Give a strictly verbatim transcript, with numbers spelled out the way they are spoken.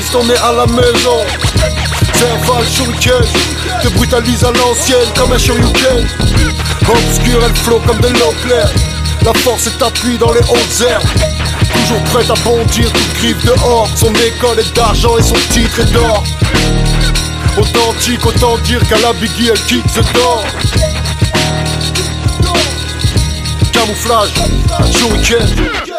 terroriste, on est à la maison. Serval shuriken, te brutalise à l'ancienne comme un shoryuken. Obscur, elle flot comme de l'eau claire. La force est appuyée dans les hautes herbes. Toujours prête à bondir, toute griffe dehors. Son école est d'argent et son titre est d'or. Authentique, autant dire qu'à la Biggie elle kick the door. Camouflage, shuriken.